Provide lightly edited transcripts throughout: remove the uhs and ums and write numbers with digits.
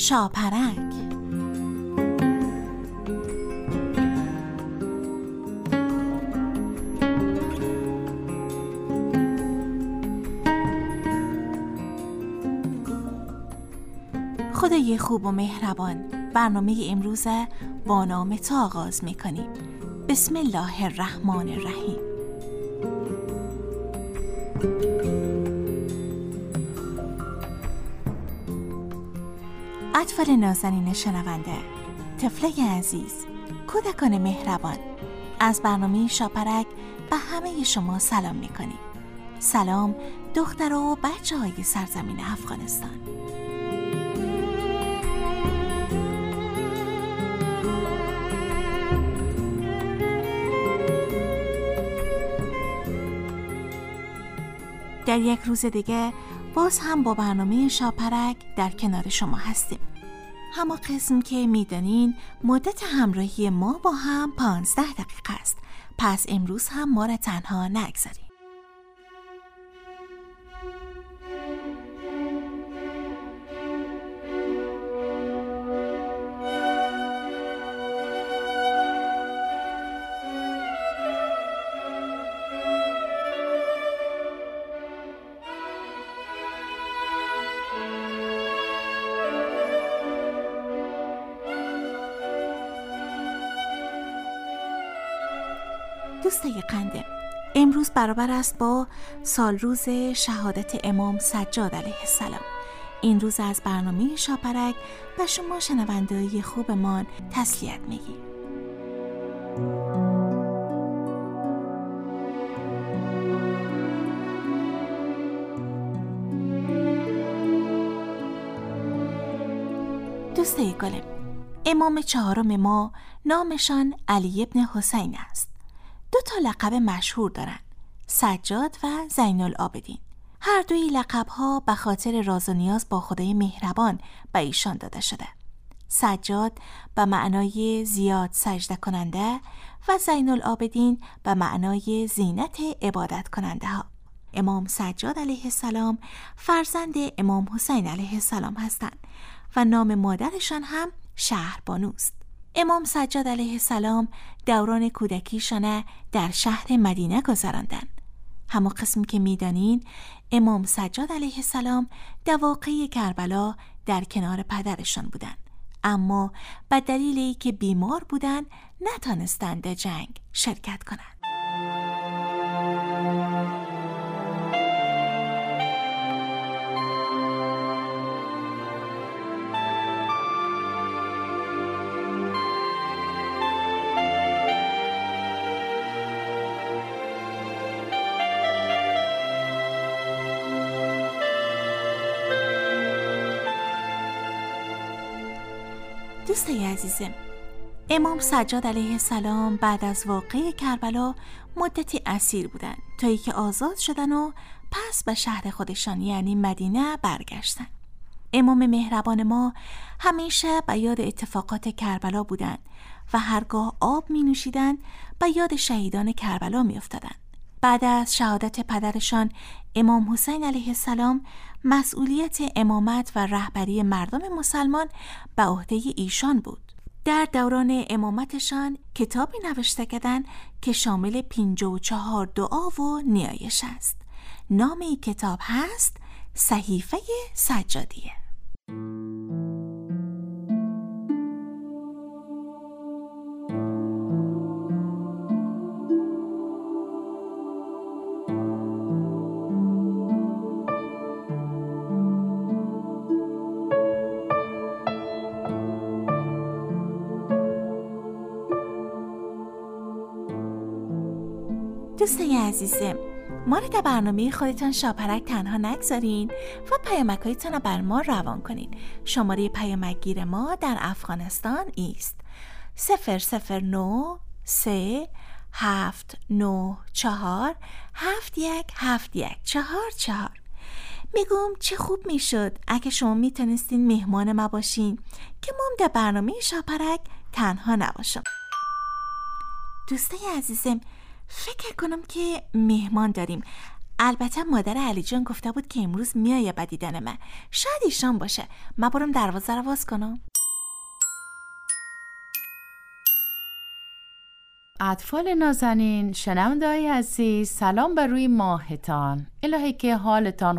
شاپرک. خدای خوب و مهربان، برنامه امروز با نام تو آغاز می‌کنیم. بسم الله الرحمن الرحیم. اطفال نازنین شنونده، طفلای عزیز، کودکان مهربان، از برنامه شاپرک به همه شما سلام می‌کنیم. سلام دختر و بچه‌های سرزمین افغانستان. در یک روز دیگه باز هم با برنامه شاپرک در کنار شما هستیم. همه قسم که میدانین مدت همراهی ما با هم 15 دقیقه است. پس امروز هم ما را تنها نگذاریم. دوستای قنده، امروز برابر است با سال روز شهادت امام سجاد علیه السلام. این روز از برنامه شاپرک به شما شنونده‌های خوبمان تسلیت میگیم. دوستای گلم، امام چهارم ما نامشان علی ابن حسین است. 2 لقب مشهور دارن، سجاد و زین العابدین. هر دوی لقب‌ها به خاطر راز و نیاز با خدای مهربان به ایشان داده شده. سجاد به معنای زیاد سجده کننده و زین العابدین به معنای زینت عبادت کننده ها. امام سجاد علیه السلام فرزند امام حسین علیه السلام هستند و نام مادرشان هم شهربانوست. امام سجاد علیه السلام دوران کودکیشان در شهر مدینه گذراندن. همه قسم که میدانین امام سجاد علیه السلام در واقعه کربلا در کنار پدرشان بودن، اما به دلیلی که بیمار بودن نتانستند در جنگ شرکت کنند. دوستای عزیزم، امام سجاد علیه السلام بعد از واقعه کربلا مدتی اسیر بودن تا اینکه آزاد شدن و پس به شهر خودشان یعنی مدینه برگشتن. امام مهربان ما همیشه به یاد اتفاقات کربلا بودن و هرگاه آب می نوشیدن به یاد شهیدان کربلا می افتادن. بعد از شهادت پدرشان امام حسین علیه السلام مسئولیت امامت و رهبری مردم مسلمان به عهده ایشان بود. در دوران امامتشان کتابی نوشته کردند که شامل 54 دعا و نیایش است. نام این کتاب هست صحیفه سجادیه. دوستای عزیزم، ما رو در برنامه خودتان شاپرک تنها نگذارین و پیامک‌هایتان رو بر ما روان کنین. شماره پیامکگیر ما در افغانستان است 009 3 794 717144. میگم چه خوب میشد اگه شما میتونستین مهمان ما باشین که ما در برنامه شاپرک تنها نباشم. دوستای عزیزم، فکر کنم که مهمان داریم. البته مادر علی جان گفته بود که امروز میایه به دیدن من. شاید ایشان باشه. من برم دروازه رو باز کنم. اطفال نازنین، شنونده‌های عزیز، سلام بر روی ماهتان. الهی که حالتان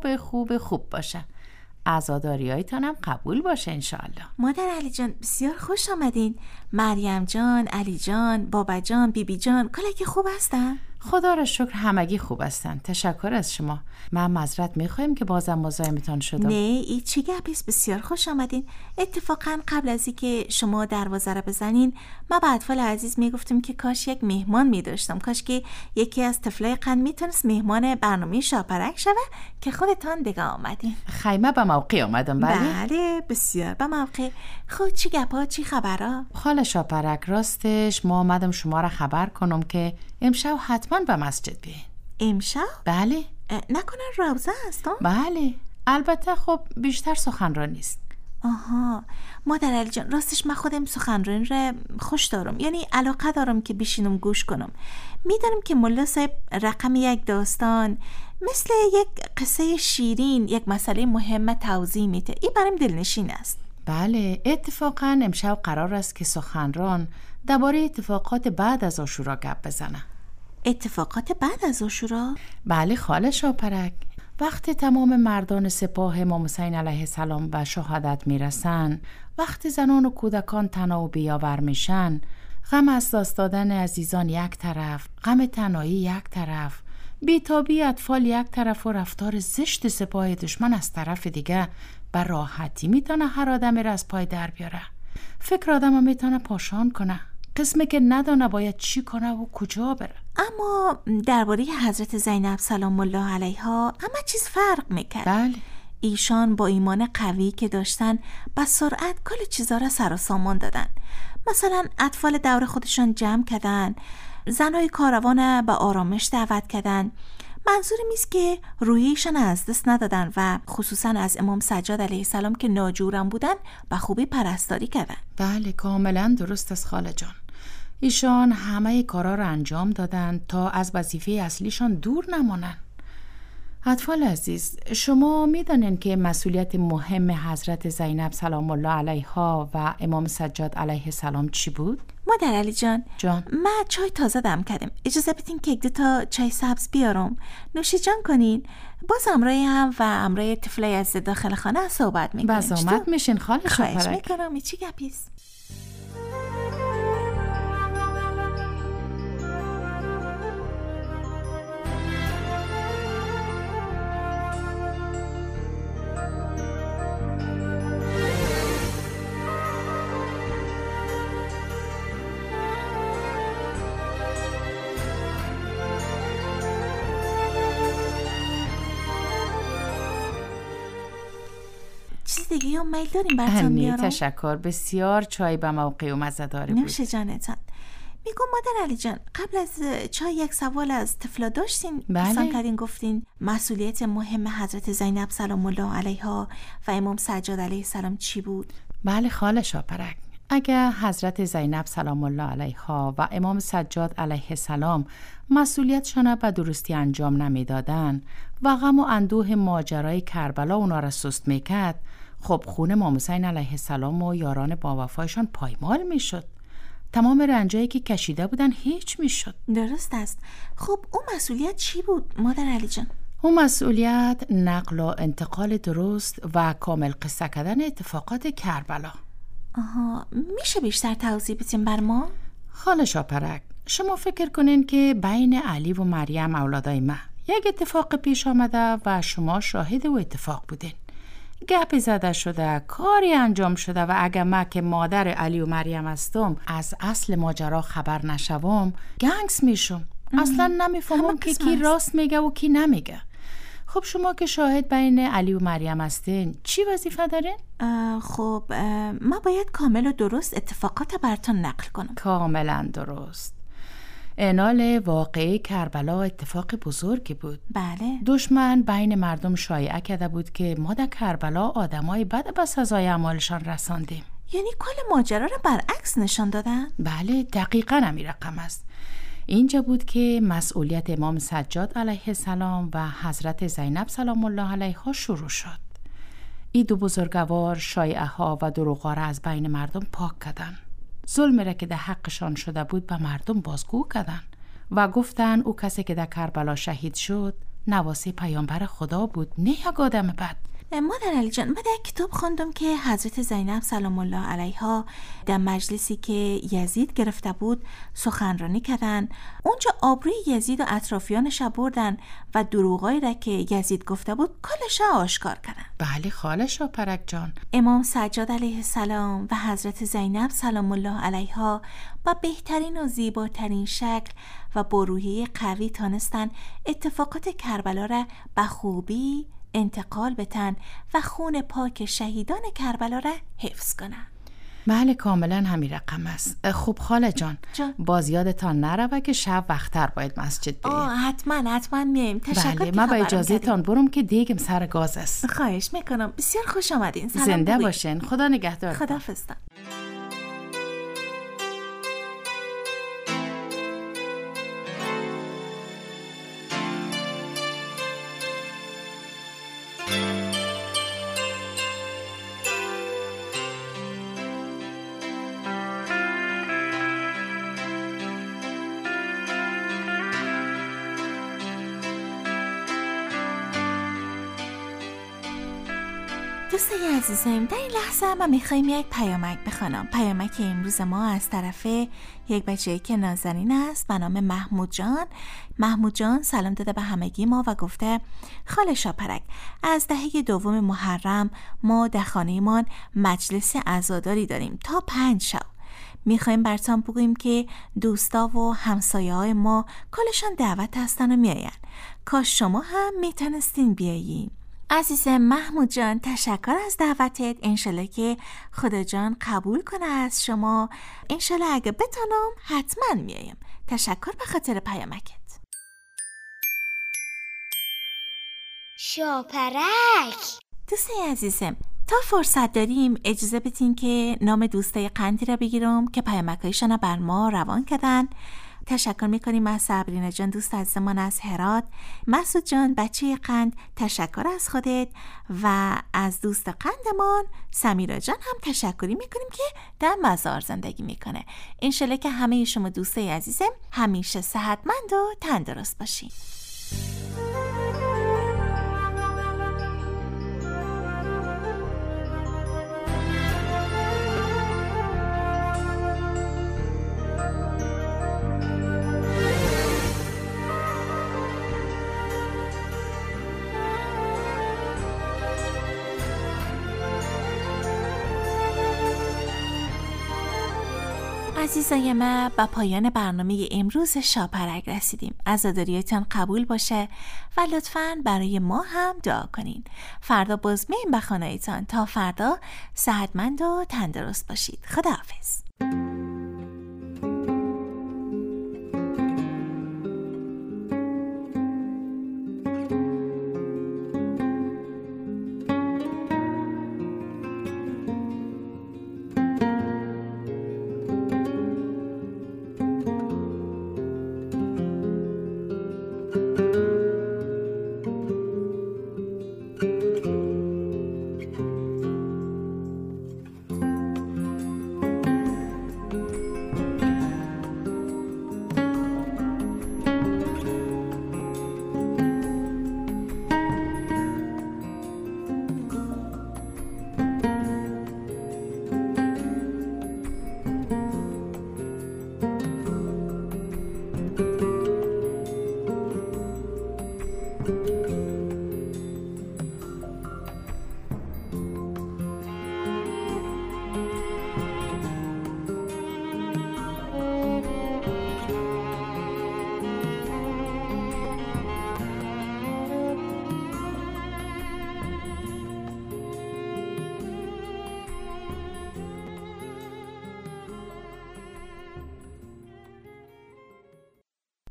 خوب باشه. عزاداری‌هایتان هم قبول باشه انشالله. مادر علی جان بسیار خوش آمدین. مریم جان، علی جان، بابا جان، بیبی جان کلکی خوب هستن؟ خدا را شکر همگی خوب هستن. تشکر از شما. من معذرت میخوایم که بازم مزاحمتان شدم. نه این چی گپیست، بسیار خوش آمدین. اتفاقا قبل از اینکه شما دروازه را بزنین ما به اطفال عزیز میگفتم که کاش یک مهمان میداشتم، کاش که یکی از طفلای قند میتونست مهمان برنامه شاپرک شوه که خودتان دیگه آمدین. خیمه به موقع آمدم. بله بسیار به موقع. خود چی گپا، چی خبرها؟ خاله شاپرک، راستش ما آمدم شما را خبر کنم که امشب حتما به مسجد بیاین. امشب؟ بله. نکنه روزه هستم؟ بله. البته خب بیشتر سخنرانی نیست. آها مادر علی جان، راستش من خودم سخنرانی را خوش دارم، یعنی علاقه دارم که بشینم گوش کنم. میدانم که ملا صاحب رقم یک داستان مثل یک قصه شیرین یک مسئله مهم توضیح میده. این برام دلنشین است. بله اتفاقا امشب قرار است که سخنران درباره اتفاقات بعد از عاشورا گپ بزنه. اتفاقات بعد از عاشورا؟ بله خاله شاپرک، وقتی تمام مردان سپاه امام حسین علیه السلام به شهادت میرسن، وقتی زنان و کودکان تنها و بیاور میشن، غم از دست دادن عزیزان یک طرف، غم تنهایی یک طرف، بیتابی اطفال یک طرف و رفتار زشت سپاه دشمن از طرف دیگه، بر راحتی میتونه هر آدمی را از پای در بیاره. فکر آدم میتونه پاشان کنه، قسمه که ندانه باید چی کنه و کجا بره. اما درباره حضرت زینب سلام الله علیها همه چیز فرق میکرد. بله. ایشان با ایمان قوی که داشتن با سرعت کل چیزا را سر و سامان دادن. مثلا اطفال دور خودشان جمع کردن، زنای کاروان به آرامش دعوت کردن. منظورم است که رویشان از دست ندادن و خصوصا از امام سجاد علیه السلام که ناجورم بودن به خوبی پرستاری کردن. بله کاملا درست است خاله جان. ایشان همه کارا را انجام دادن تا از وظیفه اصلیشان دور نمانن. اطفال عزیز، شما میدانین که مسئولیت مهم حضرت زینب سلام الله علیها و امام سجاد علیه السلام چی بود؟ مادر علی جان من چای تازه دم کردم، اجازه بدین که 2 تا چای سبز بیارم نوشی جان کنین. باز امرای هم و امرای طفلای از داخل خانه صحبت میکنیم. باز آمد میشین خاله شاپرک. خواهش میکنم. این چی گپیست؟ چیز دیگه هم میل داریم براتون بیارم؟ تشکر، بسیار چای به موقع و مزه‌دار بود. نوش جانتان. میگم مادر علی جان، قبل از چای یک سوال از طفلا داشتین. بله. کردین گفتین مسئولیت مهم حضرت زینب سلام الله علیها و امام سجاد علیه السلام چی بود؟ بله خاله شاپرک، اگر حضرت زینب سلام الله علیها و امام سجاد علیه السلام مسئولیتشان به درستی انجام نمیدادن و غم و اندوه ماجرای کربلا اونا را سست میکرد، خب خون امام حسین علیه السلام و یاران با وفایشان پایمال میشد. تمام رنجایی که کشیده بودن هیچ میشد. درست است. خب اون مسئولیت چی بود مادر علی جان؟ اون مسئولیت نقل و انتقال درست و کامل قصه کردن اتفاقات کربلا. آها، میشه بیشتر توضیح بدین بر ما؟ خاله شاپرک، شما فکر کنین که بین علی و مریم اولادای ما یک اتفاق پیش آمده و شما شاهد و اتفاق بودین. گپی زده شده، کاری انجام شده و اگر ما که مادر علی و مریم هستم از اصل ماجرا خبر نشوم گنگس میشم. اصلا نمیفهمم که کی راست میگه و کی نمیگه. خب شما که شاهد بین علی و مریم هستین چی وظیفه دارین؟ خب ما باید کامل و درست اتفاقات براتون نقل کنم. کاملا درست. انال واقعی کربلا اتفاق بزرگی بود. بله. دشمن بین مردم شایعه کرده بود که ما در کربلا آدمای بد به سزای اعمالشان رساندیم. یعنی کل ماجرا رو برعکس نشان دادن؟ بله دقیقاً همین رقم است. اینجا بود که مسئولیت امام سجاد علیه السلام و حضرت زینب سلام الله علیها شروع شد. این دو بزرگوار شایعه ها و دروغا را از بین مردم پاک کردن. ظلمی را که در حقشان شده بود به مردم بازگو کردن و گفتن او کسی که در کربلا شهید شد نواسی پیامبر خدا بود، نه یک آدم بد. مادر علی جان، من در کتاب خوندم که حضرت زینب سلام الله علیها در مجلسی که یزید گرفته بود سخنرانی کردن. اونجا آبروی یزید و اطرافیانش بردن و دروغایی را که یزید گفته بود کلش آشکار کردن. بله خاله شاپرک جان. امام سجاد علیه السلام و حضرت زینب سلام الله علیها با بهترین و زیباترین شکل و با روحیه قوی تانستن اتفاقات کربلا را به خوبی انتقال بتن و خون پاک شهیدان کربلا را حفظ کنن. بله کاملا همین رقم است. خوب خاله جان باز یادتان نروه که شب وقتر باید مسجد بریم. حتما میایم. تشکر. بله من با اجازه تان برم که دیگم سر گاز است. خواهش میکنم. بسیار خوش آمدین. زنده باشین. خدا نگهدار. خداحافظ. دوستای عزیزم، در این لحظه من میخوایم یک پیامک بخوانم. پیامک امروز ما از طرف یک بچه‌ای که نازنین است به نام محمود جان. محمود جان سلام داده به همگی ما و گفته خاله شاپرک، از دهه دوم محرم ما در خانه‌مان مجلس عزاداری داریم تا 5 شب. میخوایم براتون بگوییم که دوستا و همسایه‌های ما کلشان دعوت هستن و میاین. کاش شما هم میتونستین بیایین. عزیز محمود جان، تشکر از دعوتت. انشالله که خدا جان قبول کنه از شما. انشالله اگه بتونم حتما میایم. تشکر به خاطر پیامکت. شاپرک دوستای عزیزم، تا فرصت داریم اجازه بدین که نام دوستای قندی را بگیرم که پیامکایشان بر ما روان کردن. تشکر میکنیم از صبرینه جان دوست عزیزمان از هرات. مسعود جان بچه قند تشکر از خودت و از دوست قندمان سمیرا جان هم تشکری میکنیم که در مزار زندگی میکنه. انشالله که همه شما دوستای عزیزم همیشه صحتمند و تندرست باشین. عزیزای ما، با پایان برنامه امروز شاپرک رسیدیم. عزاداریتان قبول باشه و لطفاً برای ما هم دعا کنین. فردا باز میایم به خانه‌تان. تا فردا صحتمند و تندرست باشید. خداحافظ.